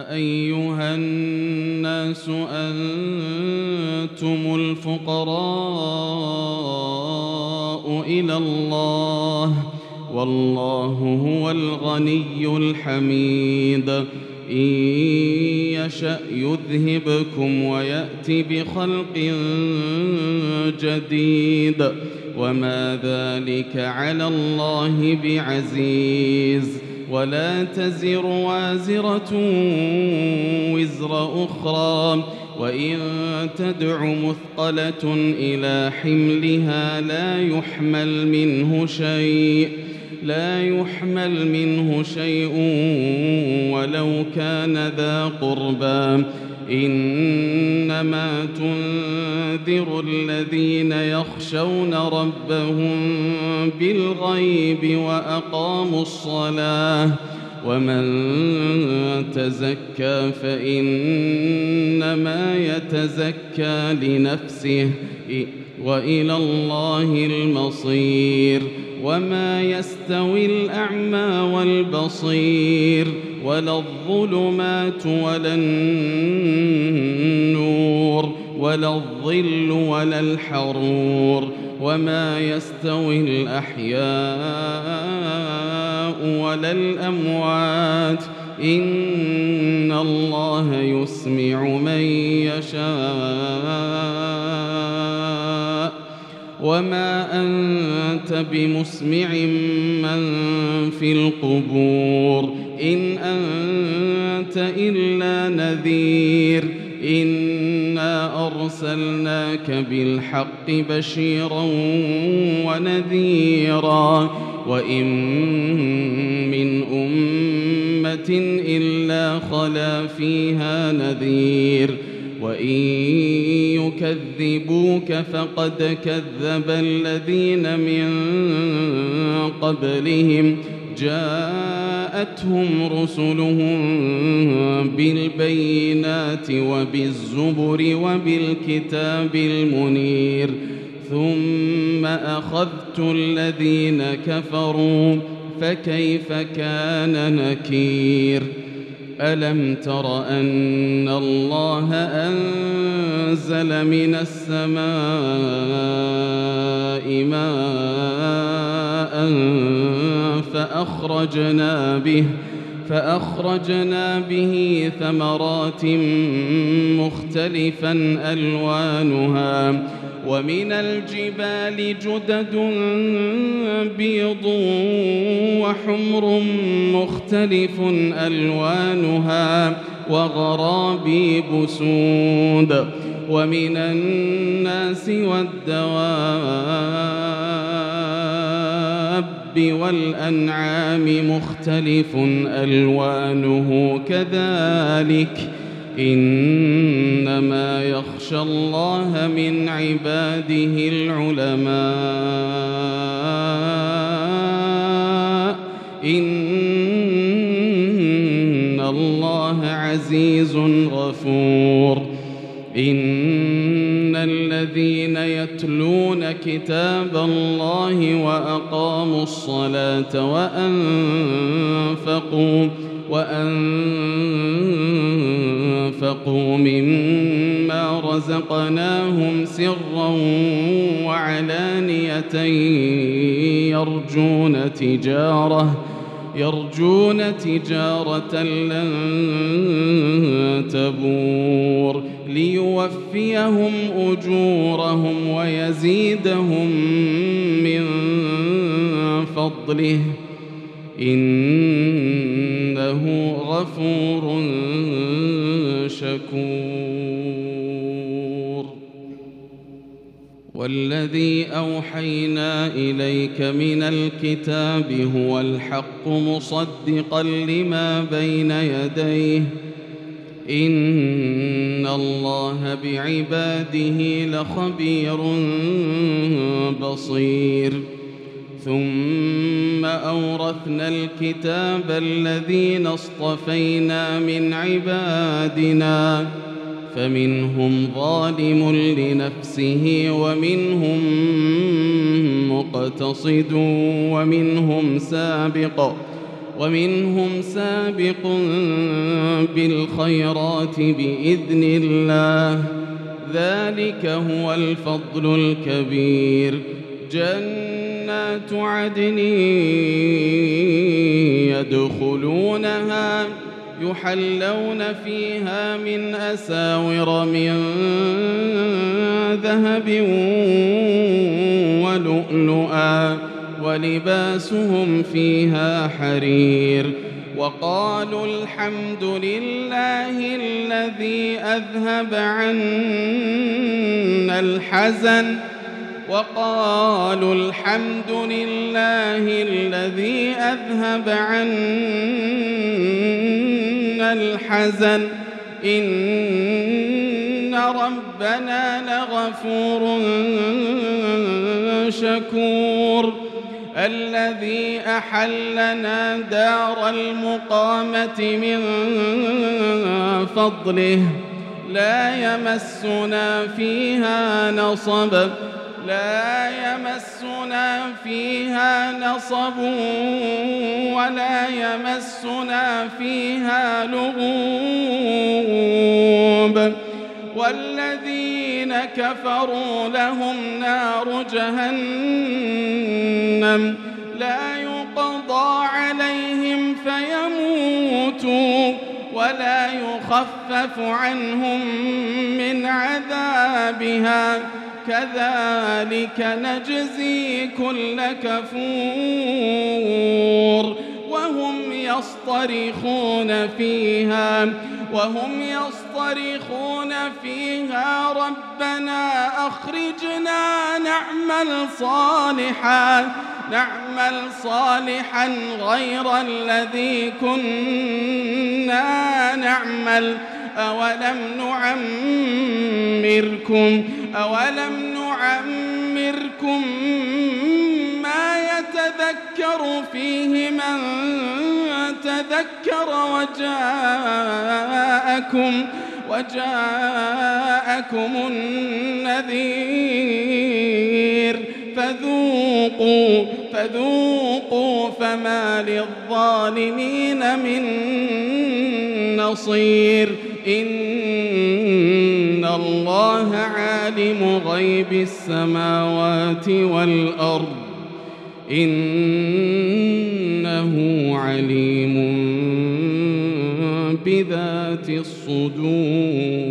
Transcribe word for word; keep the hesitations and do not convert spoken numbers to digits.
أيها الناس أنتم الفقراء إلى الله والله هو الغني الحميد إن يشأ يذهبكم ويأتي بخلق جديد وما ذلك على الله بعزيز ولا تزر وازرة وزر أخرى وإن تدع مثقلة إلى حملها لا يحمل منه شيء لا يحمل منه شيء ولو كان ذا قربى إنما تنذر الذين يخشون ربهم بالغيب وأقاموا الصلاة ومن تزكى فإنما يتزكى لنفسه وإلى الله المصير وما يستوي الأعمى والبصير ولا الظلمات ولا النور ولا الظل ولا الحرور وما يستوي الأحياء ولا الأموات إن الله يسمع من يشاء وما أنت بمسمع من في القبور إن أنت إلا نذير إنا أرسلناك بالحق بشيرا ونذيرا وإن من أمة إلا خلا فيها نذير وإن يكذبوك فقد كذب الذين من قبلهم جاءتهم رسلهم بالبينات وبالزبر وبالكتاب المنير ثم أخذت الذين كفروا فكيف كان نكير ألم تر أن الله أنزل من السماء ماء فأخرجنا به فأخرجنا به ثمرات مختلفا ألوانها ومن الجبال جدد بيض وحمر مختلف ألوانها وغرابيب سود ومن الناس والدواب والأنعام مختلف ألوانه كذلك إنما يخشى الله من عباده العلماء إن الله عزيز غفور إن الذين يتلون كتاب الله وأقاموا الصلاة وأنفقوا وأنفقوا مما رزقناهم سرا وعلانية يرجون تجارة يرجون تجارة لن تبور ليوفيهم أجورهم ويزيدهم من فضله إنه غفور شكور والذي أوحينا إليك من الكتاب هو الحق مصدقا لما بين يديه إن الله بعباده لخبير بصير ثم أورثنا الكتاب الذين اصطفينا من عبادنا فمنهم ظالم لنفسه ومنهم مقتصد ومنهم سابق ومنهم سابق بالخيرات بإذن الله، ذلك هو الفضل الكبير. جنات عدن يدخلونها يحلون فيها من أساور من ذهب ولؤلؤا ولباسهم فيها حرير. وقالوا الحمد لله الذي أذهب عنا الحزن وقالوا الحمد لله الذي أذهب عنا الحزن إن ربنا لغفور شكور. الذي أحلنا دار المقامة من فضله لا يمسنا فيها نصب لا يمسنا فيها نصب ولا يمسنا فيها لغوب. والذين كفروا لهم نار جهنم لا يقضى عليهم فيموتوا ولا يخفف عنهم من عذابها كذلك نجزي كل كفور. وهم يصطرخون فيها وهم يصطرخون فيها ربنا أخرجنا نعمل صالحا نعمل صالحا غير الذي كنا نعمل أولم نعمركم أولم نعمركم ما يتذكر فيه من تذكر وجاءكم وجاءكم النذير فذوقوا فذوقوا فما للظالمين من نصير. إن الله عالم غيب السماوات والأرض إنه عليم بذات الصدور.